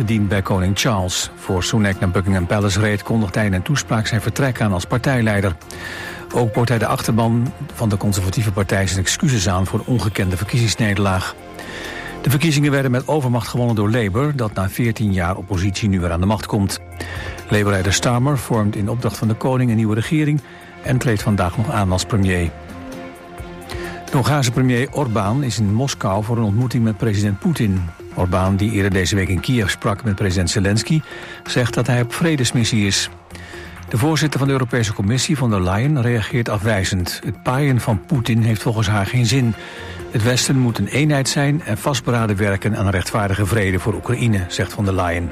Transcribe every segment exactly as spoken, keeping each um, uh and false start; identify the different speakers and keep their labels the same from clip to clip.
Speaker 1: gediend bij koning Charles. Voor Sunak naar Buckingham Palace reed kondigde hij in een toespraak zijn vertrek aan als partijleider. Ook bood hij de achterban van de conservatieve partij zijn excuses aan voor een ongekende verkiezingsnederlaag. De verkiezingen werden met overmacht gewonnen door Labour, dat na veertien jaar oppositie nu weer aan de macht komt. Labour-leider Starmer vormt in opdracht van de koning een nieuwe regering en treedt vandaag nog aan als premier. De Hongaarse premier Orbán is in Moskou voor een ontmoeting met president Poetin. Orbán, die eerder deze week in Kiev sprak met president Zelensky, zegt dat hij op vredesmissie is. De voorzitter van de Europese Commissie, von der Leyen, reageert afwijzend. Het paaien van Poetin heeft volgens haar geen zin. Het Westen moet een eenheid zijn en vastberaden werken aan een rechtvaardige vrede voor Oekraïne, zegt von der Leyen.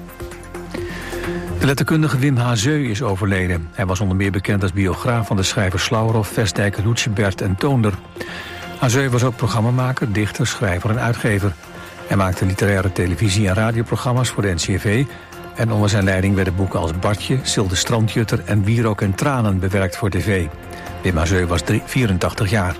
Speaker 1: De letterkundige Wim Hazeu is overleden. Hij was onder meer bekend als biograaf van de schrijvers Slauwerhoff, Vestdijk, Lucebert en Toonder. Hazeu was ook programmamaker, dichter, schrijver en uitgever. Hij maakte literaire televisie- en radioprogramma's voor de N C R V... en onder zijn leiding werden boeken als Bartje, Sil de Strandjutter en Wierook en Tranen bewerkt voor tv. Wim Hazeu was vierentachtig jaar.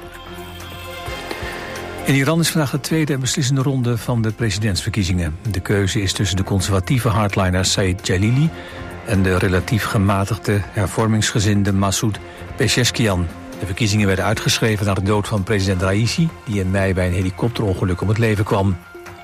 Speaker 1: In Iran is vandaag de tweede en beslissende ronde van de presidentsverkiezingen. De keuze is tussen de conservatieve hardliner Said Jalili en de relatief gematigde hervormingsgezinde Massoud Pezeshkian. De verkiezingen werden uitgeschreven na de dood van president Raisi, die in mei bij een helikopterongeluk om het leven kwam.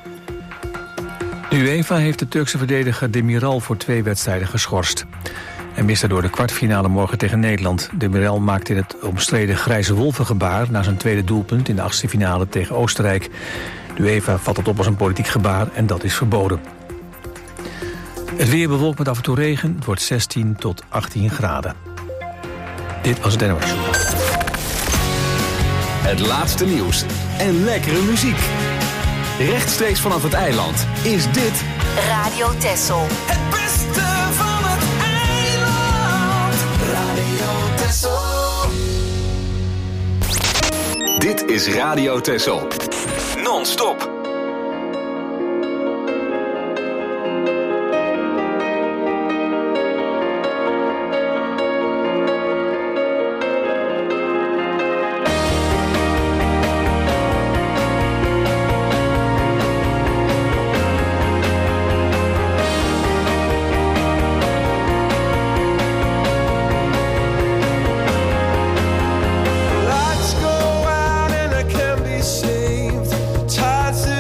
Speaker 1: De UEFA heeft de Turkse verdediger Demiral voor twee wedstrijden geschorst. Hij miste door de kwartfinale morgen tegen Nederland. Demiral maakte in het omstreden grijze wolvengebaar na zijn tweede doelpunt in de achtste finale tegen Oostenrijk. De UEFA vat het op als een politiek gebaar en dat is verboden. Het weer bewolkt met af en toe regen. Het wordt zestien tot achttien graden. Dit was het N O S.
Speaker 2: Het laatste nieuws en lekkere muziek. Rechtstreeks vanaf het eiland is dit
Speaker 3: Radio Texel.
Speaker 4: Het beste van het eiland. Radio Texel.
Speaker 2: Dit is Radio Texel. Non-stop.
Speaker 4: Lights go out and I can't be saved. Tides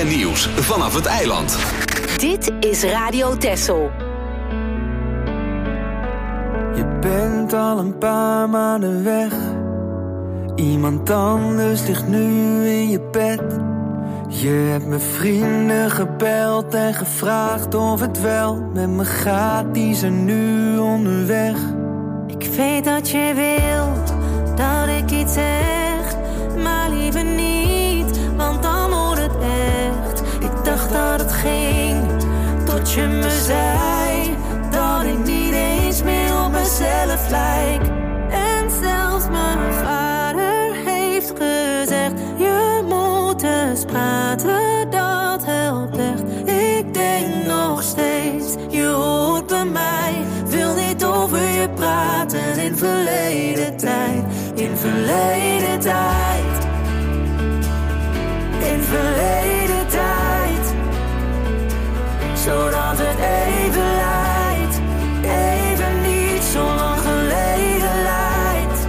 Speaker 2: en nieuws vanaf het eiland.
Speaker 3: Dit is Radio Texel.
Speaker 5: Je bent al een paar maanden weg. Iemand anders ligt nu in je bed. Je hebt mijn vrienden gebeld en gevraagd of het wel met me gaat. Die zijn nu onderweg.
Speaker 6: Ik weet dat je wil dat ik iets zeg, maar liever niet, want dan wordt het echt. Ik dacht dat het ging, tot je me zei dat ik niet eens meer op mezelf lijk. En zelfs mijn vader heeft gezegd, je moet eens praten, dat helpt echt. Ik denk nog steeds, je hoort bij mij, wil niet over je praten in verleden tijd, in verleden tijd, in verleden tijd, zodat het even lijkt, even niet zo lang geleden lijkt.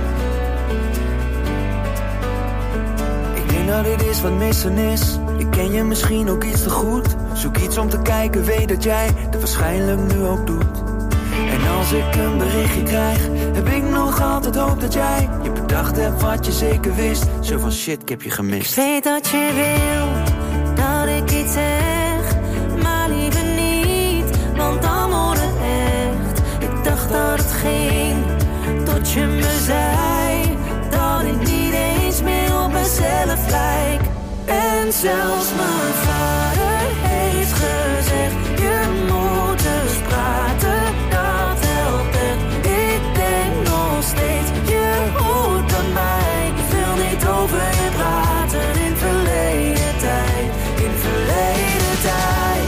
Speaker 5: Ik denk dat dit is wat missen is. Ik ken je misschien ook iets te goed. Zoek iets om te kijken, weet dat jij het waarschijnlijk nu ook doet. En als ik een berichtje krijg, heb ik nog altijd hoop dat jij je bedacht hebt wat je zeker wist. Zo van shit, ik heb je gemist.
Speaker 6: Ik weet dat je wil dat ik iets zeg, maar liever niet, want dan wordt het echt. Ik dacht dat het ging, tot je me zei dat ik niet eens meer op mezelf lijk. En zelfs mijn vader heeft gezegd, je moet eens praten, dat helpt echt. Ik denk nog steeds, je hoort bij mij, ik wil niet over je praten in verleden tijd, in verleden tijd,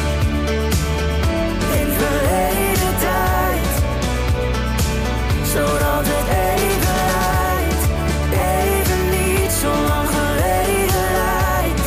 Speaker 6: in verleden tijd, zodat het even lijkt, even niet zo lang geleden lijkt.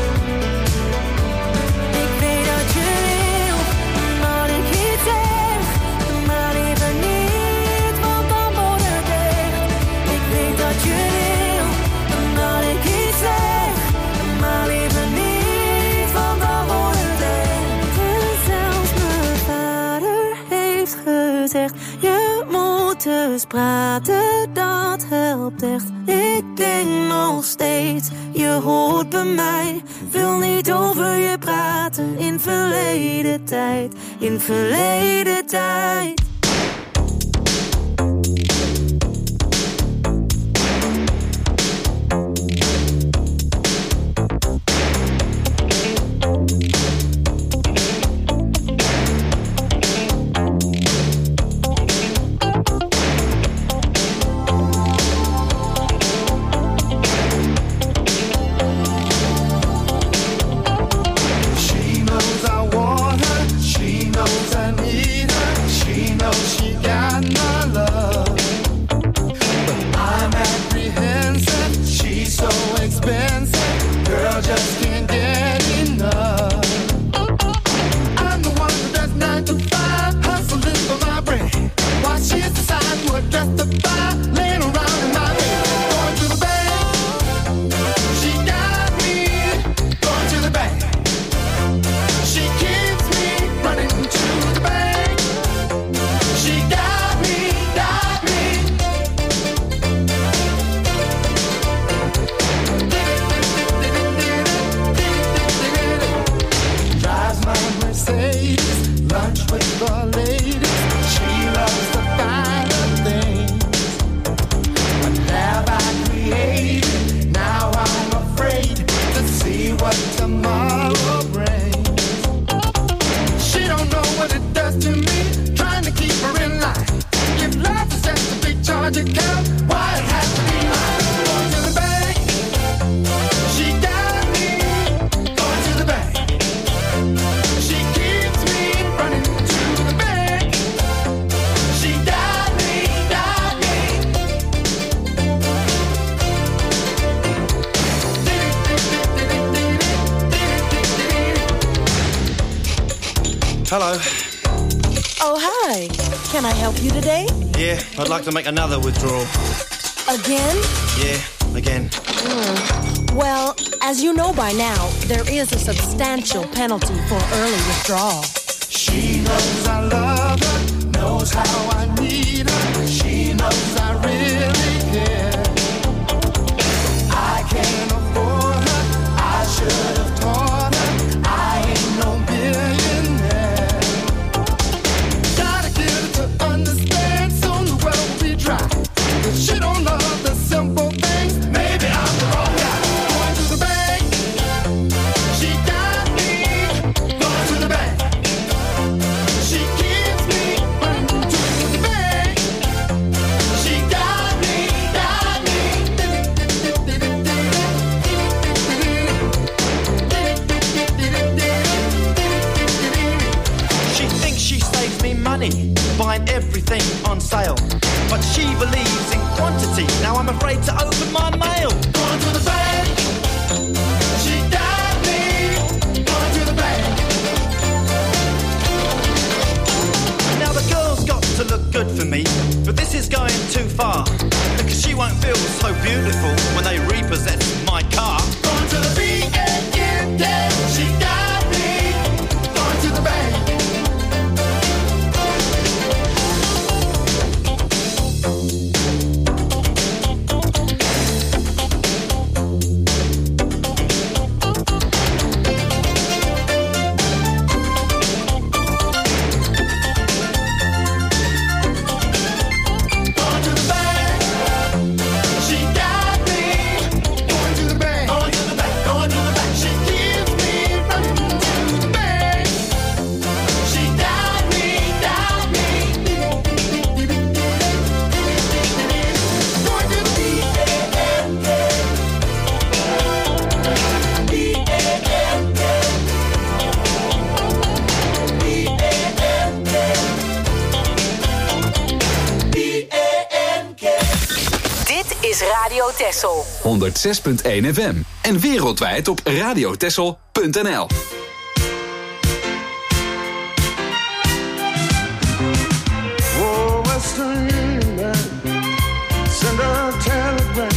Speaker 6: Ik weet dat je wil dat ik iets zeg, maar liever niet, want dan wordt het echt. Ik weet dat je wil dat ik iets zeg, maar liever niet, want dan wordt het echt. En zelfs mijn vader heeft gezegd, je moet eens praten, dat helpt echt. Ik denk nog steeds, je hoort bij mij, wil niet over je praten in verleden tijd, in verleden tijd.
Speaker 4: She knows I want her, she knows I need her, she knows she got my love. But I'm apprehensive, she's so expensive, girl just can't get enough. I'm the one who does nine to five, hustling for my brain, while she's deciding what dress to buy, laying around in my bed, going to the bank. She got me going to the bank. She keeps me running to the bank. She got me, got me. Drives my Mercedes, lunch with the ladies. She loves the finer things. What have I created? Now I'm afraid to see what tomorrow brings. She don't know what it does to me, trying to keep her in line. If life is just a big charge account, why it has to be mine? Going to the bank. She got me going to the bank. She keeps me running to the bank. She got me, got me.
Speaker 7: Hello.
Speaker 8: Oh, hi. Can I help you today?
Speaker 7: Yeah, I'd like to make another withdrawal.
Speaker 8: Again?
Speaker 7: Yeah, again.
Speaker 8: Hmm. Well, as you know by now, there is a substantial penalty for early withdrawal.
Speaker 4: She knows I love her, knows how I need her. She knows I really care. I can't afford her, I should have taught her. I ain't no billionaire. Gotta get her to understand, soon the well will be dry. If she don't love the simple things, maybe I'm the wrong guy. Going to the bank, she got me. Going to the bank, she gives me money. To the bank, she got me, got me.
Speaker 7: She thinks she saves me money, buying everything on sale. But she believes in quantity, now I'm afraid to open my mail.
Speaker 4: Going to the bank, she got me. Going to the bank.
Speaker 7: Now the girl's got to look good for me, but this is going too far. Because she won't feel so beautiful when they repossess my car.
Speaker 4: Going to the B A N K, she got me. Going to the bank. Going to the bank, she got me. Going to the bank, going to the bank, going to the bank. She gives me money to the bank. She got me, got me. Going to the B A N K, B A N K, B A N K, B A N K.
Speaker 3: Dit is Radio Texel.
Speaker 2: honderd zes punt één F M. En wereldwijd op radiotessel punt n l.
Speaker 4: Oh, Western Union, send a telegram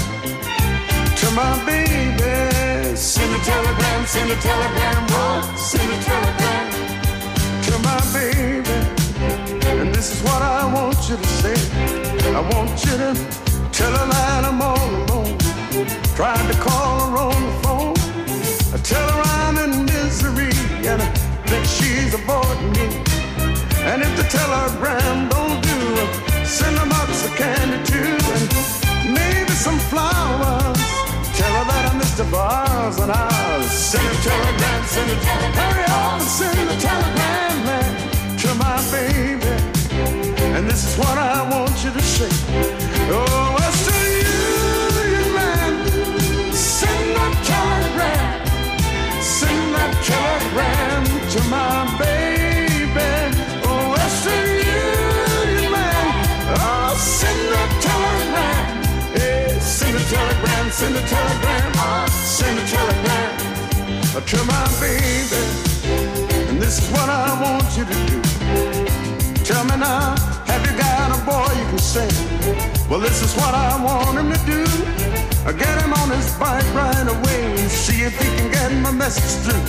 Speaker 4: to my baby. Send a telegram, send a telegram, oh, send a telegram to my baby. And this is what I want you to say. I want you to tell her that I'm all alone. Tried to call her on the phone. I tell her I'm in misery and that she's avoiding me. And if the telegram don't do, send a box of candy too, and maybe some flowers. Tell her that I'm Mister Bars and I'll send a telegram, send a telegram. Hurry up and send a telegram man to my baby. And this is what I want you to say. Oh, Western Union man, send that telegram, send that telegram to my baby. Oh, Western Union man, oh, send that telegram. Hey, send a telegram, send a telegram, send a telegram to my baby. And this is what I want you to do. Tell me now, have you got a boy you can sing? Well, this is what I want him to do. Get him on his bike right away and see if he can get my message through.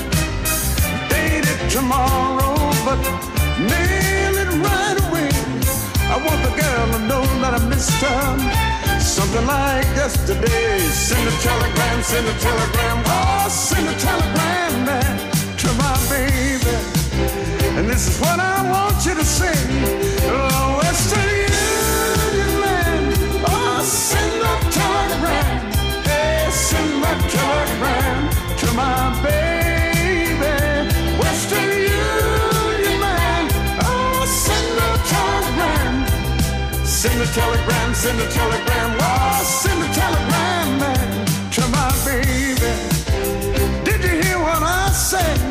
Speaker 4: Date it tomorrow, but mail it right away. I want the girl to know that I missed her. Something like yesterday. Send a telegram, send a telegram, oh, send a telegram man to my baby. And this is what I want you to say. Oh, Western Union man, oh, send a telegram. Hey, send that telegram to my baby. Western Union man, oh, send a telegram. Send a telegram, send a telegram, oh, send a telegram man to my baby. Did you hear what I said?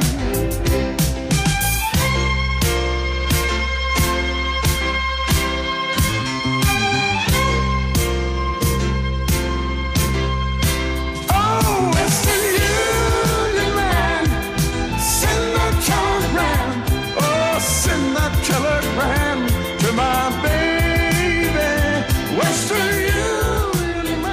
Speaker 4: Telegram to my baby, Western Union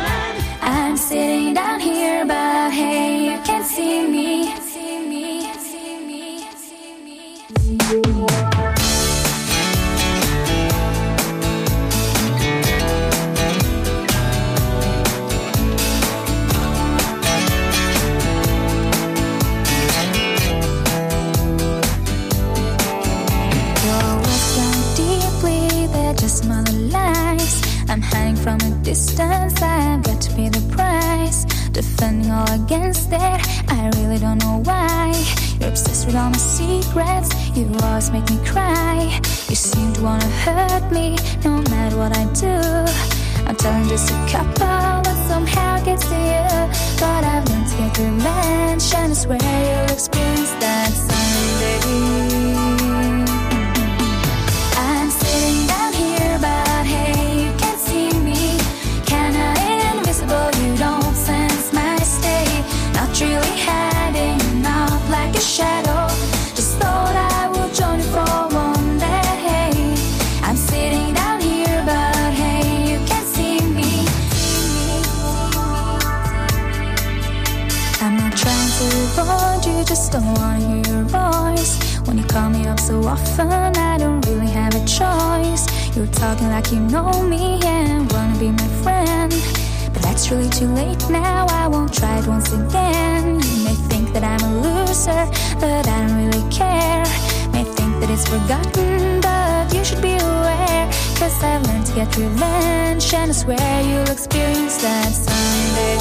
Speaker 9: distance, I've got to pay the price. Defending all against it, I really don't know why. You're obsessed with all my secrets, you always make me cry. You seem to wanna hurt me, no matter what I do. I'm telling just a couple, but somehow it gets to you. But I've learned to get revenge, and I swear you'll experience that someday. I'm sitting down here, but hey, you can't see me. Kinda invisible, you don't sense my state. Not really hiding out like a shadow. Just thought I would join you for one day. I'm sitting down here, but hey, you can't see me. I'm not trying to avoid you, just don't wanna hear your voice. When you call me up so often, I don't really have a choice. You're talking like you know me and wanna be my friend. But that's really too late now, I won't try it once again. You may think that I'm a loser, but I don't really care. May think that it's forgotten, but you should be aware. Cause I've learned to get revenge, and I swear you'll experience that someday.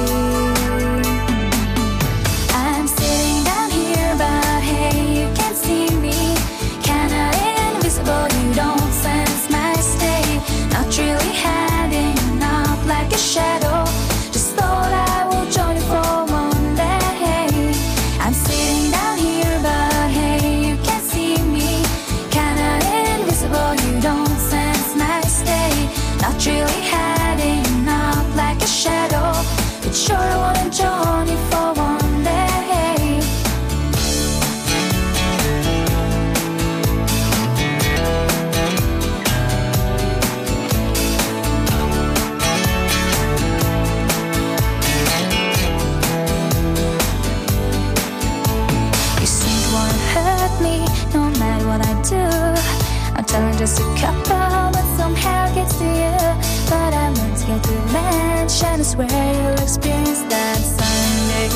Speaker 9: I'm sitting down here, but hey, you can't see me. Kinda invisible, you don't sense my state. Not really hiding out like a shadow. Just thought I would join you for one day. I'm sitting down here, but hey, you can't see me. Kinda invisible, you don't sense my state. Not really hiding out like a shadow. But sure I wanna join you for one day. No matter what I do, I'm telling just a couple, but somehow it gets to you. But I learned to get revenge, and I swear you'll experience that someday.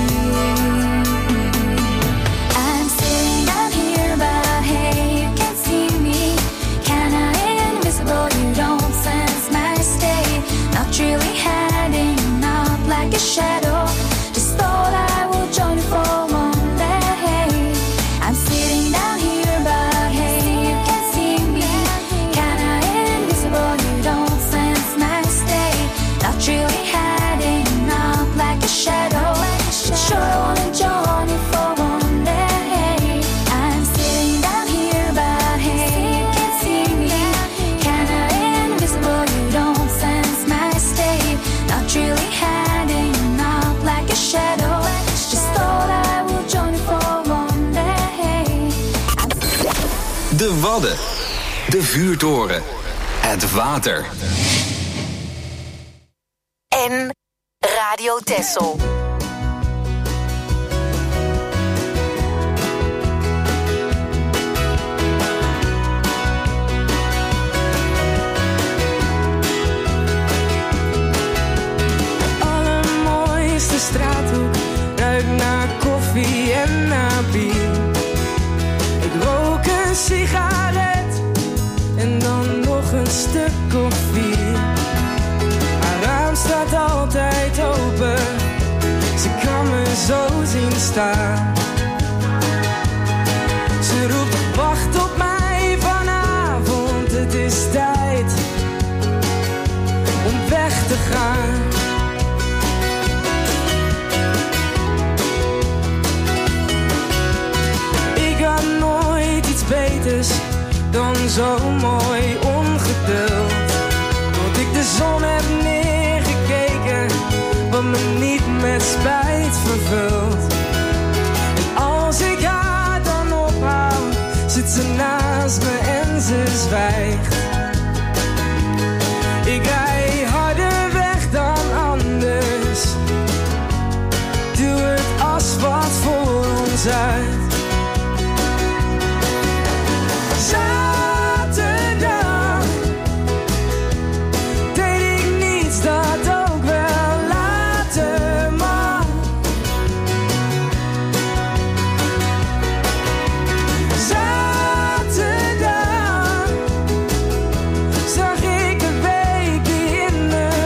Speaker 9: I'm sitting down here, but hey, you can't see me. Kinda invisible, you don't sense my state. Not really hiding out like a shadow. Just thought I would join you for one day. I'm sitting down here, but hey, you can't see me. Kinda invisible, you don't sense my state. Not really hiding out like a shadow. But sure I wanna join you for one day. I'm sitting down here, but hey, you can't see me. Kinda invisible, you don't sense my state. Not really hiding out like a shadow. Just thought I would join you for one day.
Speaker 2: De Wadden. De vuurtoren. Het water.
Speaker 3: En Radio Texel.
Speaker 10: Allermooiste straathoek ruikt naar koffie en naar bier. Ik rook een sigaret en dan nog een stuk of vier. Haar raam staat altijd open, ze kan me zo zien staan. Ze roept wacht op mij vanavond, het is tijd om weg te gaan. Ik had nooit iets beters dan zo mooi ongeduld. Tot ik de zon heb neergekeken, wat me niet met spijt vervult. En als ik haar dan ophoud, zit ze naast me en ze zwijgt. Ik rij harder weg dan anders, duw het asfalt voor ons uit. Zaterdag deed ik niets dat ook wel later mag. Zaterdag zag ik een week in de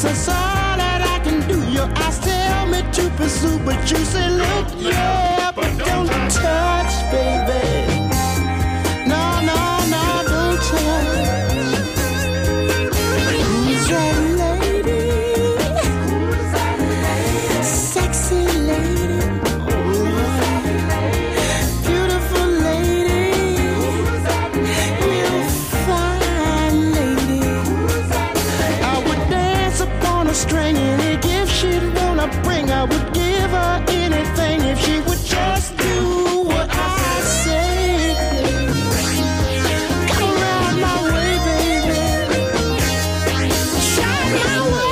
Speaker 4: that's all that I can do. Your eyes tell me to pursue, but you say look, yeah, but don't touch, baby. No, no, no, don't touch. Who's that lady? Who's that lady? Sexy lady. Beautiful lady. Who's that lady? Real fine lady. Who's that lady? I would dance upon a string, any gift she'd wanna bring. I would give her anything if she would just do what I say. Come around my way, baby. Shine my way.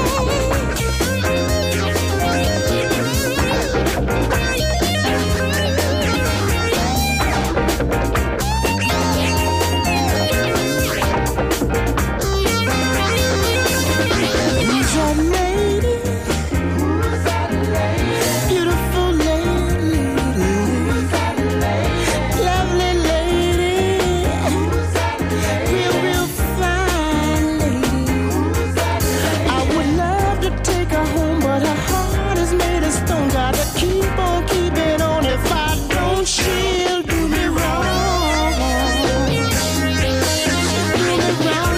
Speaker 4: Who's that lady? Who's that lady? Beautiful lady. Who's that lady? Lovely lady. Who's that lady? Real, real fine lady. Who's that lady? I would love to take her home, but her heart is made of stone. Gotta keep on keeping on. If I don't, she'll do me wrong. Do me wrong.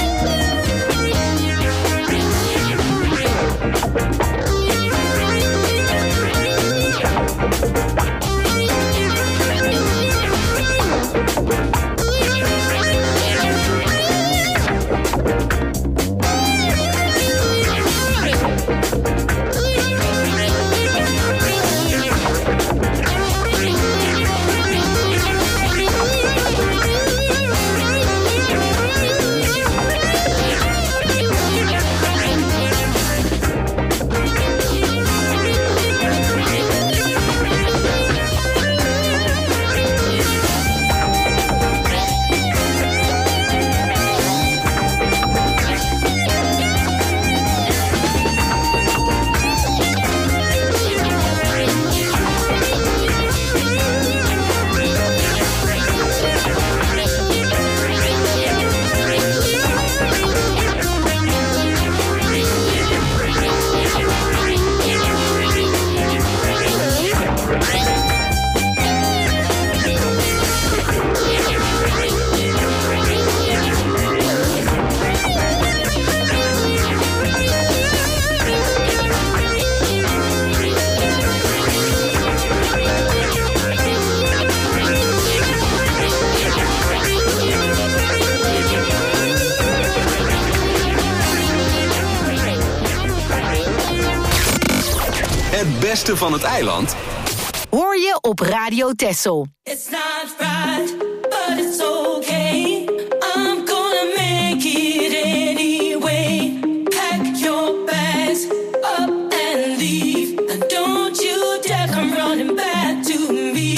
Speaker 2: Het beste van het eiland
Speaker 3: hoor je op Radio Texel.
Speaker 6: It's not right, but it's okay. I'm gonna make it anyway. Pack your bags up and leave. And don't you dare come running back to me.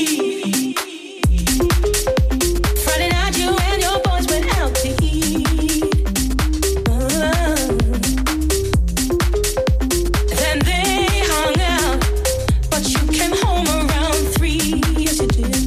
Speaker 6: Friday night you and your boys went out to eat. Uh, then they hung out, but you came home around three. Yes, you did.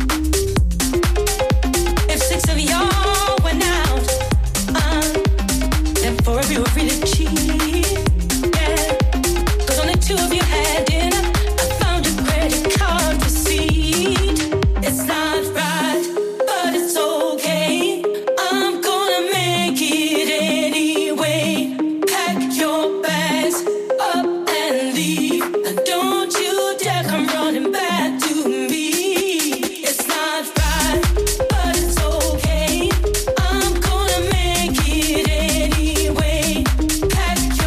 Speaker 6: If six of y'all went out, uh, then four of you were really cheap. Yeah, 'cause only two of you had dinner. I found your credit card receipt. It's not right, but it's okay. I'm gonna make it anyway. Pack your bags up and leave. And don't you dare come running back to me. It's not right, but it's okay. I'm gonna make it anyway. Pack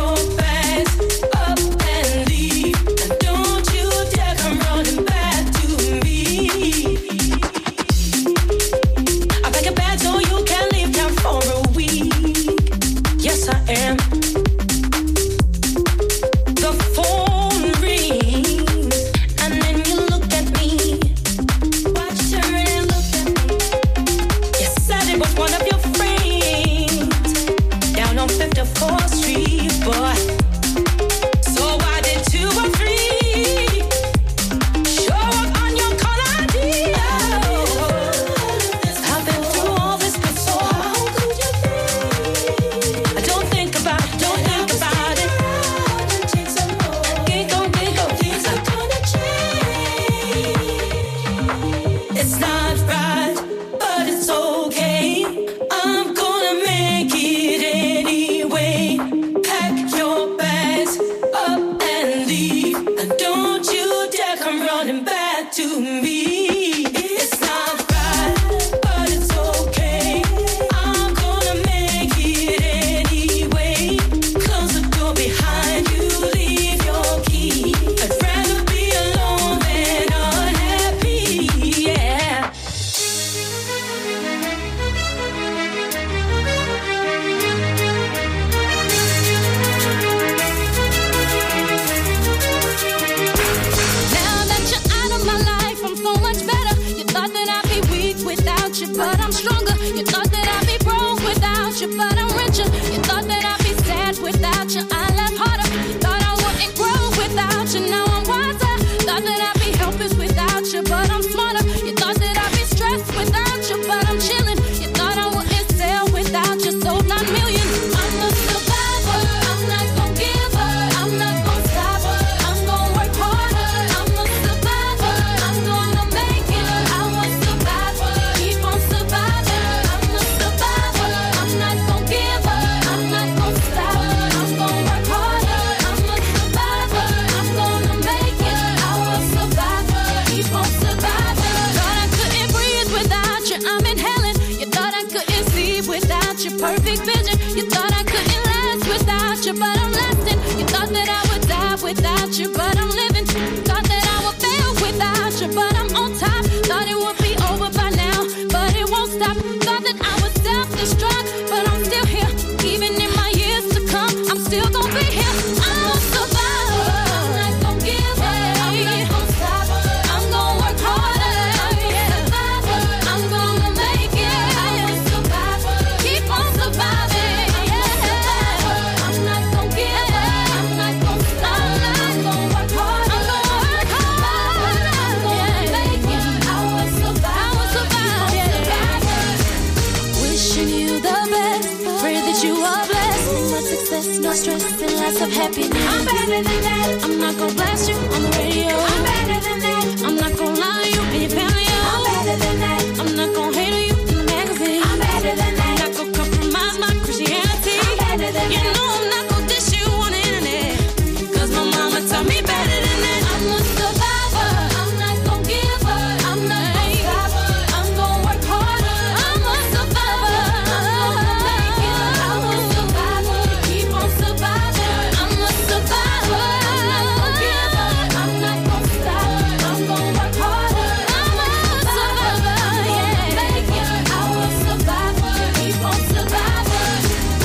Speaker 11: you. You thought that I'd be sad without you. I laughed harder. Thought I wouldn't grow without you. Now I'm wiser. Thought that I'd be helpless without you, but I'm smarter. You thought that I'd be stressed without you, but I'm chilling. You thought I wouldn't sell without you. Sold nine million. I'm a survivor. I'm not gon' give up. I'm not gon' stop. I'm gon' work harder. I'm a survivor. I'm gonna make it. I will survive. Keep on surviving. I'm a survivor. I'm not gon' give up. I'm not gon' stop. I'm gon' work harder. I'm a survivor. I'm gonna make it. I will survive. Keep on surviving. Thought I couldn't breathe without you. I'm inhaling. You thought I couldn't see without your perfect vision. You thought I couldn't last without you, but I'm lasting. You thought that I would die without you, but I'm living. Thought that I would fail without you, but I'm on top. Thought it would be over by now, but it won't stop. Thought that I would self-destruct, but I'm still here. Even in my years to come, I'm still gonna be here. I'm a survivor. I'm not gonna give up. I'm not gonna stop. I'm gonna work harder. I'm a survivor. I'm gonna make it. I'm a survivor. Keep on surviving. I'm not gonna give up. I'm not gonna stop. I'm gonna work hard. I'm gonna work hard. I'm gonna make it. I will survive. I will survive. Wishing you the best. Pray that you are blessed. Much success, no stress, and lots of happiness. I'm better than that. I'm not gonna blast you on the radio. I'm better than that. I'm not gonna lie to you and your family. I'm better than that. I'm not gonna hate on you in the magazine. I'm better than that. I'm not gonna compromise my Christianity. I'm better than you that. You know I'm not gonna dish you on the internet. Cause my mama taught me better than that. I'm a survivor. I'm not gonna give up. I'm not gonna stop. I'm gonna work harder. I'm a survivor. I'm gonna make it. I will survive. Keep on surviving. I'm a survivor. I'm not gonna give up. I'm not gonna stop. I'm gonna work harder. I'm a survivor. Yeah, make it. I will survive. Keep on surviving.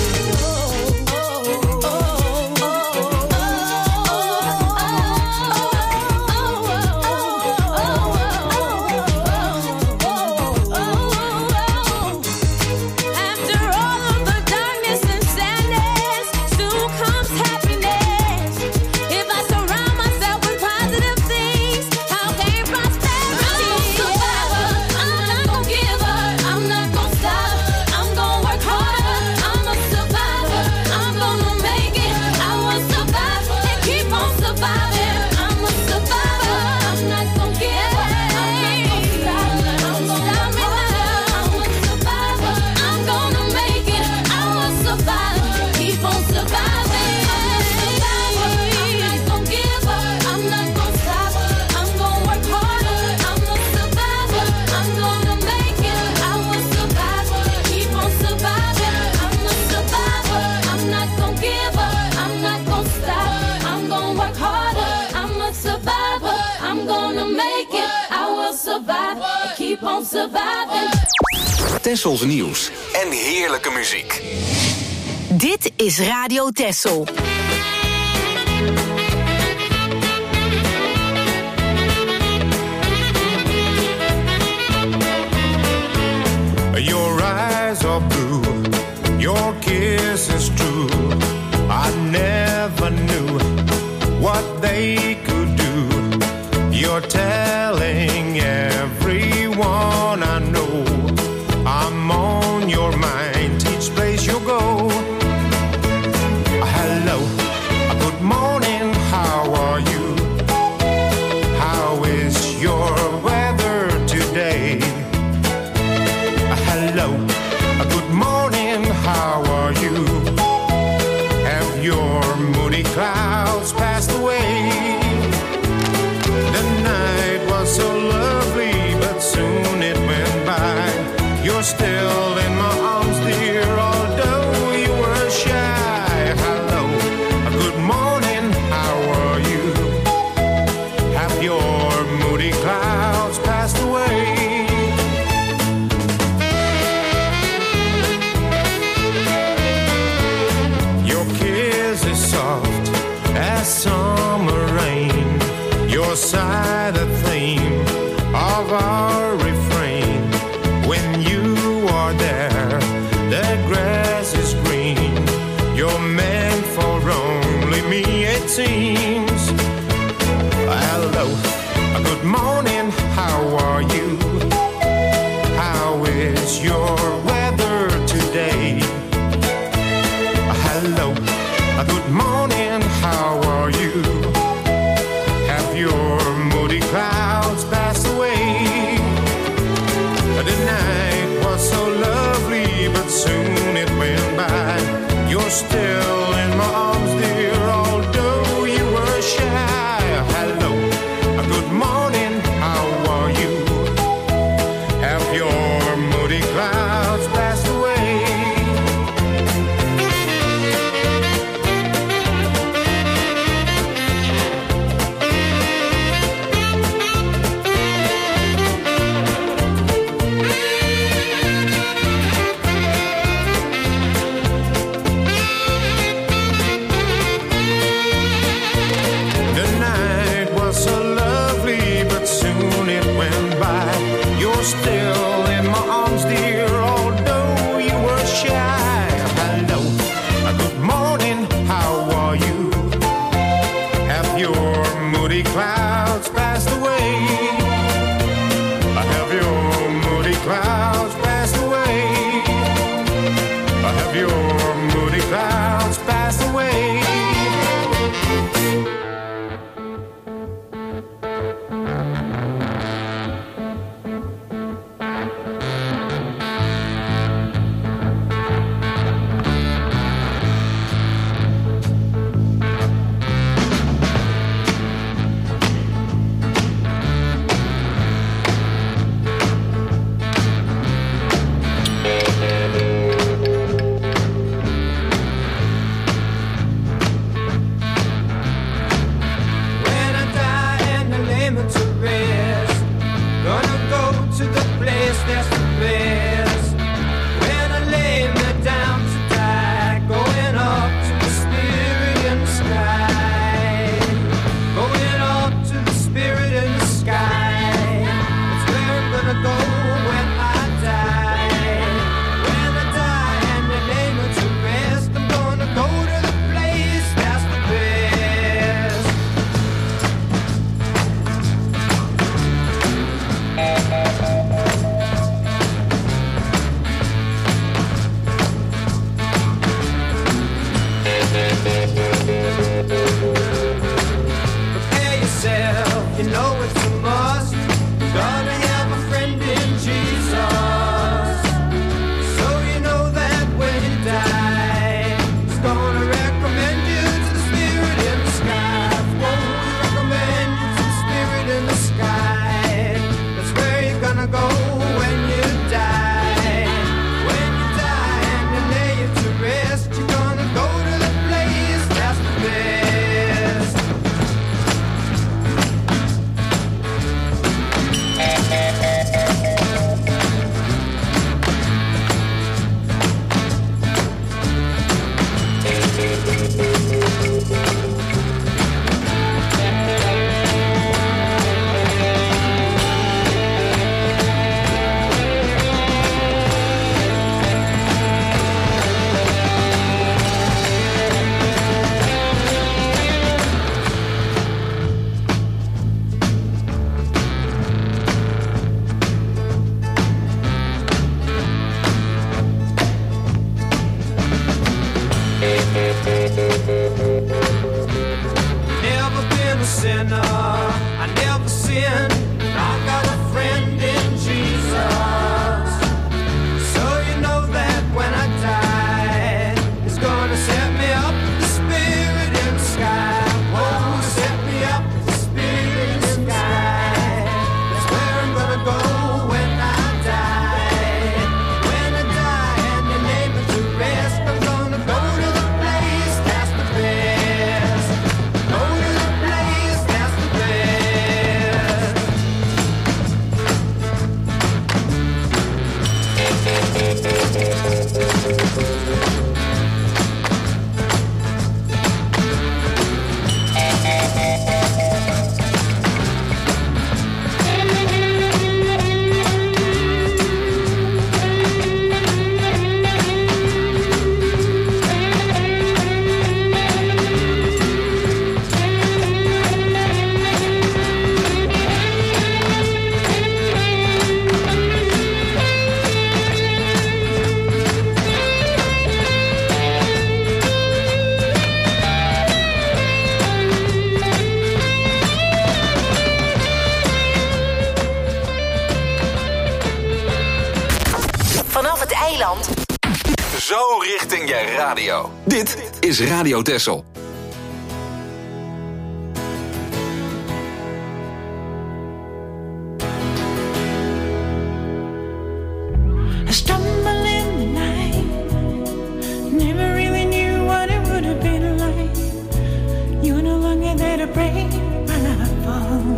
Speaker 11: After all of the darkness and sadness, soon comes happiness. If I surround myself with positive things, I'll gain prosperity. I'm a survivor. I'm not gonna give up. I'm not gonna stop. I'm gonna work harder. I'm a survivor. I'm gonna make it. I will survive and keep on surviving. I'm a survivor. I'm not gonna give up. I'm not gonna stop. I'm gonna make it. I'm a survivor. I'm gonna make it. I will survive. Keep on surviving. I'm not gonna give up. I'm not gonna stop. I'm gonna work harder. I'm a survivor. I'm gonna make it. I will survive. Keep on surviving. I'm a survivor. I'm not gonna give up. I'm not gonna stop. I'm gonna work harder. I'm a survivor. I'm gonna make it. I will survive. Keep on surviving.
Speaker 2: Tessels nieuws en heerlijke muziek.
Speaker 3: Dit is Radio Tessel.
Speaker 4: Your eyes are blue, your kiss is true. I never knew what they could do. You're telling everyone I know I'm on your mind each place you go. Hello, good morning, how are you? How is your weather today? Hello, good morning, how are you? Have your moody clouds passed away?
Speaker 12: seems. Hello, good morning, how are you? How is your weather today? Hello, good morning, how are you? Have your moody clouds passed away? The night was so lovely, but soon it went by. You're still in my arms, dear, although you were shy. Hello, good morning, how are you? Have your moody clouds passed away? Still in my arms, dear, although you were shy. Hello, good morning, how are you? Have your moody clouds passed away? Have your moody clouds passed away? Have your moody clouds passed away?
Speaker 10: Go to the place that's the best.
Speaker 2: jij radio. Dit is Radio Texel.
Speaker 13: I stumble in the night, never really knew what it would have been like. You're no longer there to break my fall.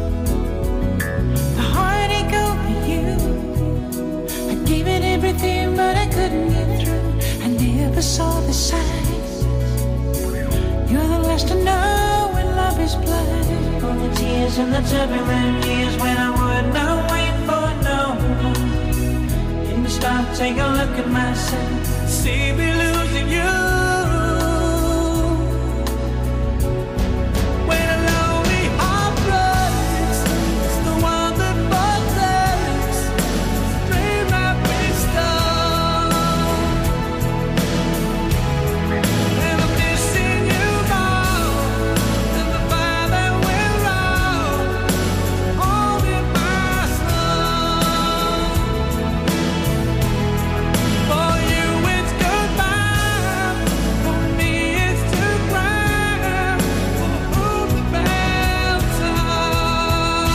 Speaker 13: The heartache over you, I gave it everything but I couldn't get through. I never saw the signs. You're the last to know when love is blind. All the tears and the turbulent years when I would not wait for no one. Stop, take a look at myself, see me losing you. When a lonely heart breaks, it's the one that protects the dream I've been stole. And I'm missing you more than the fire that went wrong, all in my soul. For you it's goodbye, for me it's to cry, for whom the bell tolls.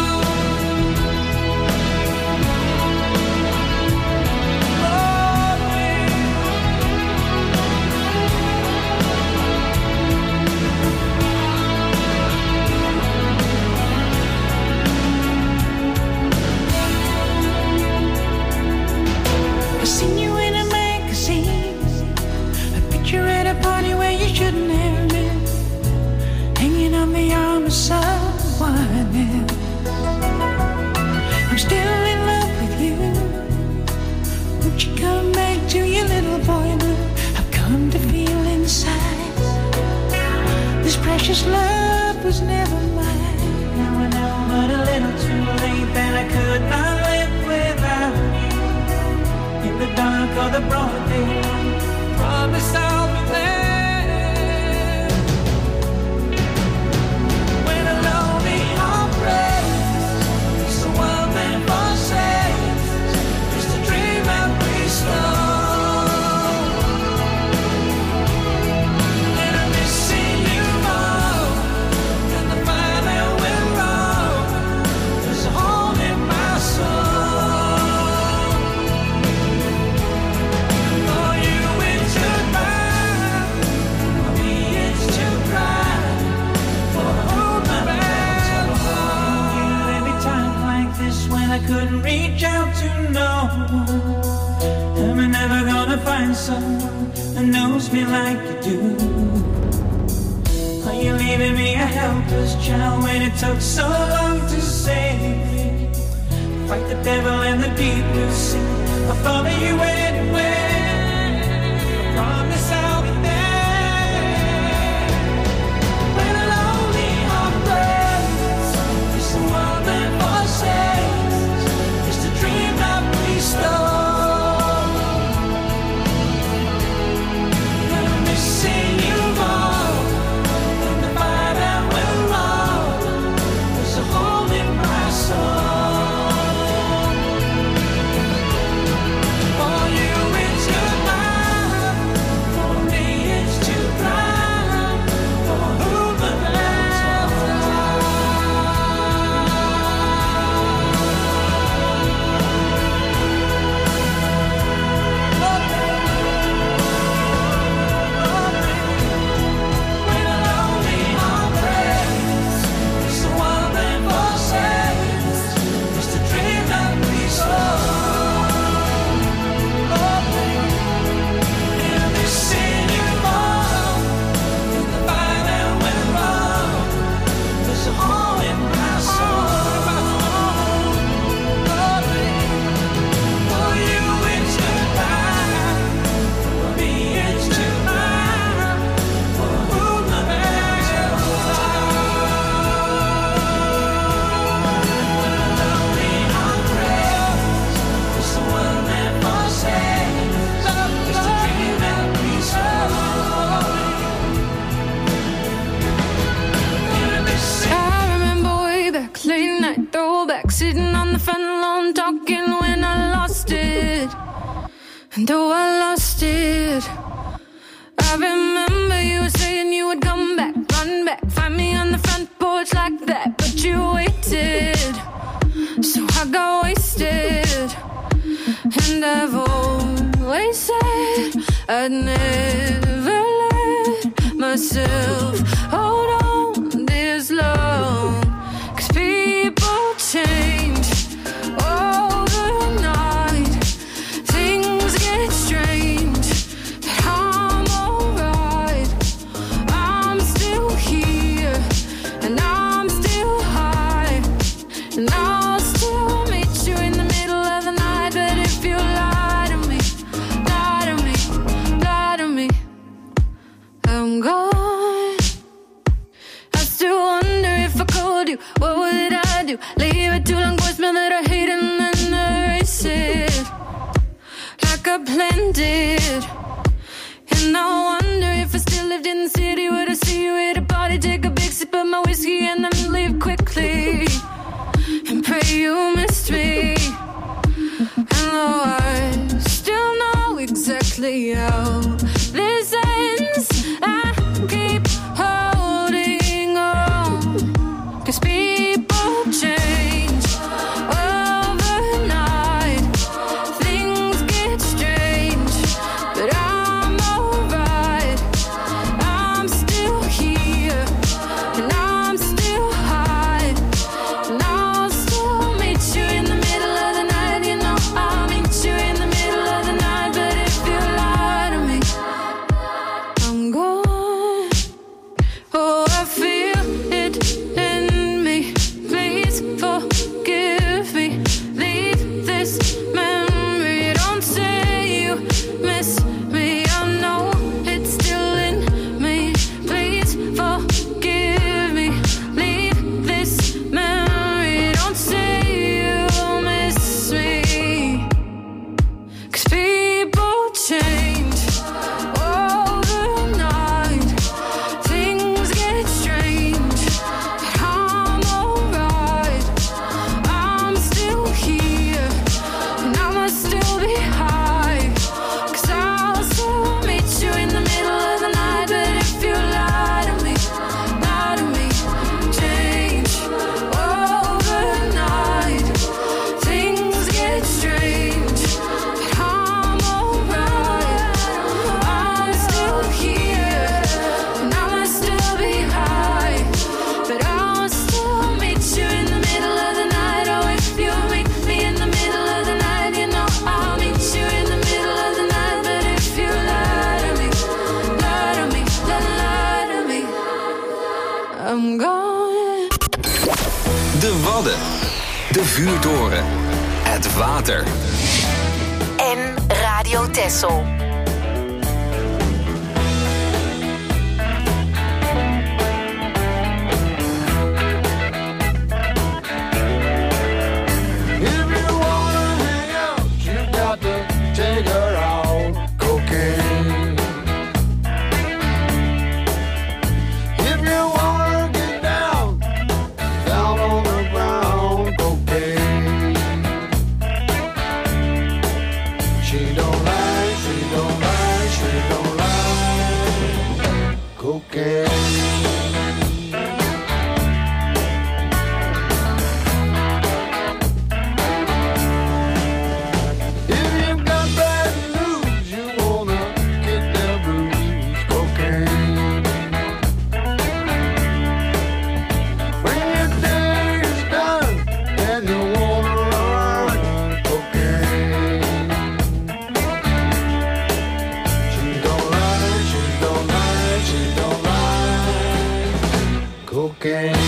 Speaker 13: I seen you in a magazine, a picture at a party where you shouldn't have been, hanging on the arm of someone else. I'm still in love with you. Won't you come back to your little boy blue? I've come to feel inside this precious love was never mine. Now I know, but a little too late, that I could not live without you. In the dark or the broad daylight, promise I'll be there. When a lonely heart breaks, it's the one that forsakes, it's the dream I've restored. And I'm missing you more than the fire that went wrong. There's a hole in my soul. For you it's goodbye, for me it's to cry, for whom the bell tolls. Every time like this when I couldn't reach out to no one, am I never gonna find someone that knows me like you do? Are you leaving me a helpless child when it took so long to save me? Fight the devil in the deep blue sea, I'll follow you anywhere. I promise I'll be there. When a lonely heart breaks, it's the one that forsakes, it's the dream I've restored. And I'm missing you more than the fire that went wrong. There's a hole in my soul. For you it's
Speaker 6: I remember you saying you would come back, run back, find me on the front porch like that. But you waited, so I got wasted. And I've always said I'd never let myself hold on this long. 'Cause people change overnight, things get strange, but I'm alright. I'm still here, and I'm still high, and I'll still meet you in the middle of the night. But if you lie to me, lie to me, lie to me, I'm gone. I still wonder if I called you, what would I do? Leave it too long, voicemail that I hate and then erase it like I planned it. And I wonder if I still lived in the city, would I see you at a party, take a big sip of my whiskey and then leave quickly and pray you missed me. And though I still know exactly how this ends, I keep holding on. 'Cause people change overnight, things get strange, but I'm alright. I'm still here, and I'm still high, and I'll still meet you in the middle of the night. You know I'll meet you in the middle of the night. But if you lie to me, I'm gone. Oh, I feel it in me. Please forgive me. Leave this memory. Don't say you miss me. I know it's still in me. Please forgive me. Leave this memory. Don't say you miss me. 'Cause people change overnight, things get strange, but I'm alright. I'm still here, and I must still be high, 'cause I'll still meet you in the middle of the night. But if you lie to me, lie to me, change overnight, things get strange, but I'm alright. I'm still here, and I must still be high, but I'll still meet you in the middle of the night. Oh, if you meet me in the middle of the night, you know I'll meet you in the middle of the night. But if you lie to me, lie to me, then lie to me, I'm gone.
Speaker 2: De Wadden. De Vuurtoren. Het water.
Speaker 3: En Radio Texel.
Speaker 4: If you wanna hang out, you got to take her out. Cocaine. If you wanna get down, down on the ground. Cocaine. She don't like, she don't like, she don't like cocaine. If you got bad news, you wanna get the blues. Cocaine. When your day is done and you wanna run, cocaine. She don't like, she don't like, she don't like cocaine.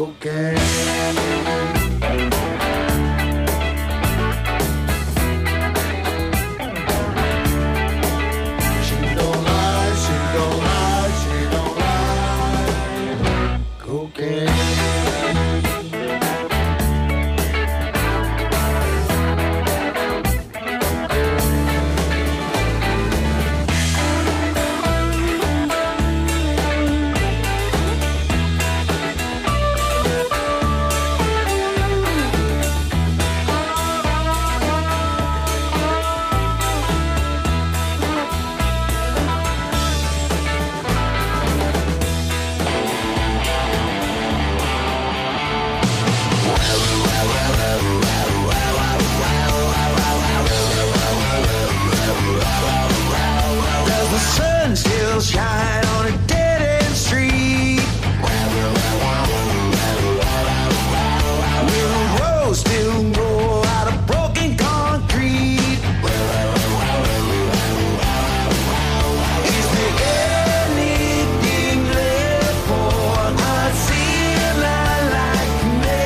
Speaker 4: cocaine. She don't lie, she don't lie, she don't lie. Cocaine. Shine on a dead-end street. Will the road still grow out of broken concrete? Is there anything left for a sinner like me?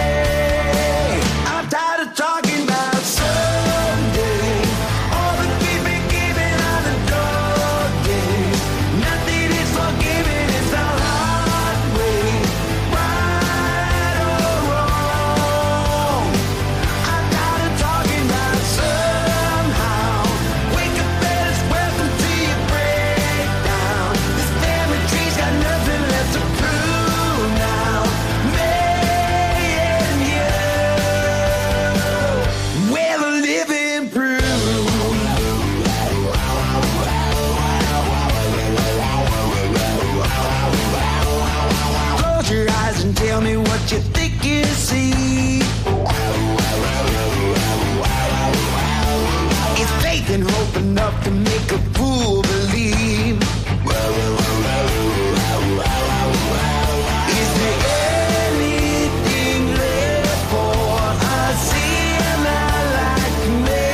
Speaker 4: I'm tired of talking about someday. All the people giving on the dog days. Nothing is forgiven, it's the hard way. Right or wrong, I'm tired of talking about somehow. Wake up and it's welcome to your breakdown. This family tree's got nothing left to prove now. Me and you, we're the living proof. Close your eyes and tell me what you think you see. Is faith and hope enough to make a fool believe? Is there anything left for a sinner like me?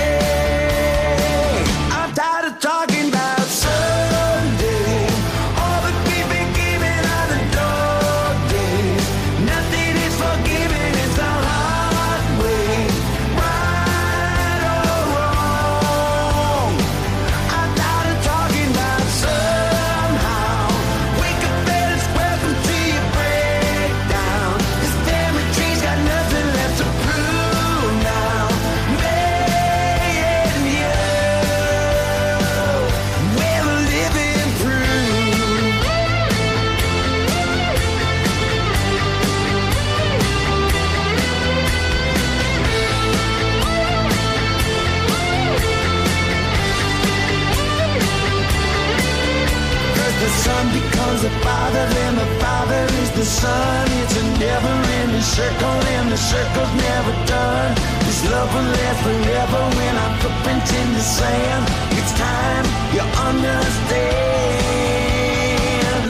Speaker 4: I'm tired of talking about someday. All the people giving on the dog days. Nothing is forgiven, it's the hard way. Right or wrong, I'm tired of talking about somehow. Wake up and it's welcome to your breakdown. This family tree's got nothing left to prove now. Me and you, we're the living proof. First the son becomes the father, then the father is the son. It's a never-ending circle, and the circle's never done. This love will last forever when our footprints in the sand. It's time you understand.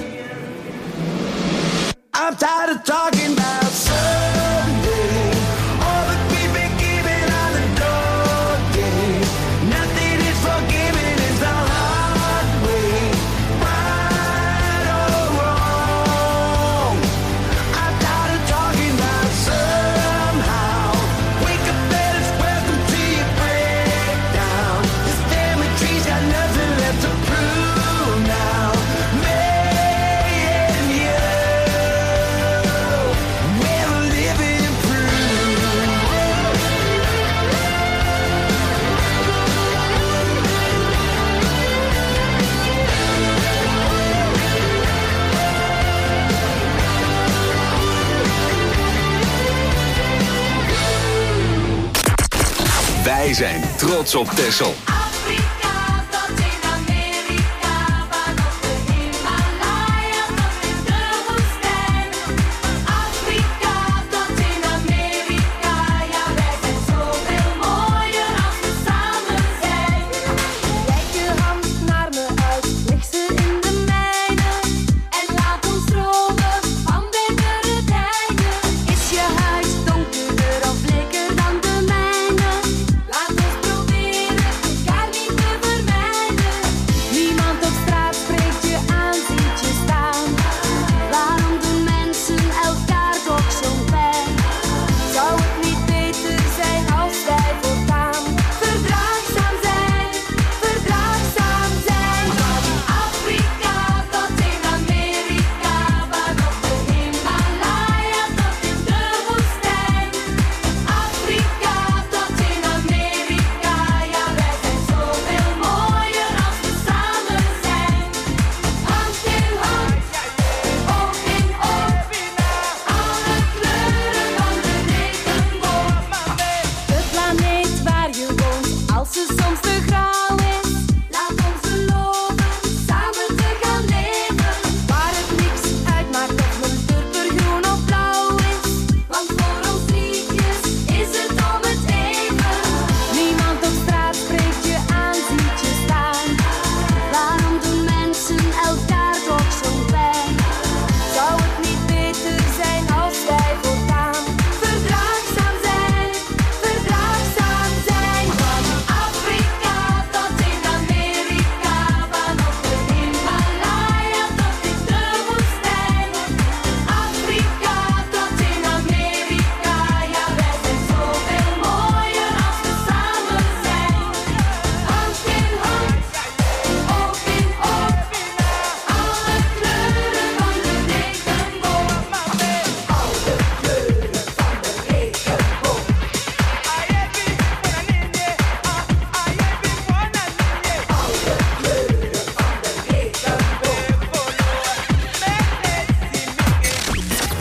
Speaker 4: I'm tired of talking about someday. All the people giving on the dog days. Nothing is forgiven, it's the hard way. Right or wrong, I'm tired of talking about somehow. Wake up and it's welcome to your breakdown. This family tree's got nothing left to prove now. Me and you, we're the living proof.
Speaker 2: Wij zijn trots op Texel.
Speaker 11: Afrika tot in Amerika, vanaf de Himalaya tot in de woestijn. Afrika tot in Amerika, ja wij zijn zoveel mooier als we samen zijn. Reik je hand naar me uit, leg ze in de mijne en laat ons dromen van betere tijden. Is je huis donkerder of blikker dan de mijne? Laat ons proberen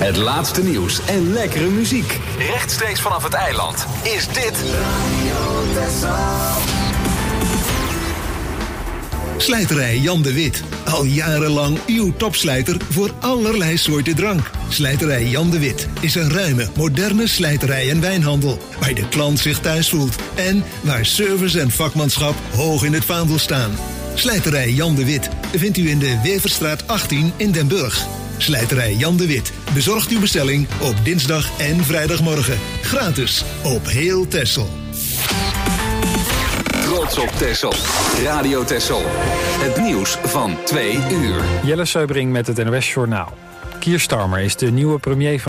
Speaker 2: Het laatste nieuws en lekkere muziek. Rechtstreeks vanaf het eiland is dit
Speaker 14: Slijterij Jan de Wit. Al jarenlang uw topslijter voor allerlei soorten drank. Slijterij Jan de Wit is een ruime, moderne slijterij en wijnhandel. Waar de klant zich thuis voelt. En waar service en vakmanschap hoog in het vaandel staan. Slijterij Jan de Wit vindt u in de Weverstraat achttien in Den Burg. Slijterij Jan de Wit bezorgt uw bestelling op dinsdag en vrijdagmorgen. Gratis op heel Texel.
Speaker 2: Trots op Texel. Radio Texel. Het nieuws van twee uur.
Speaker 1: Jelle Seubring met het N O S Journaal. Keir Starmer is de nieuwe premier van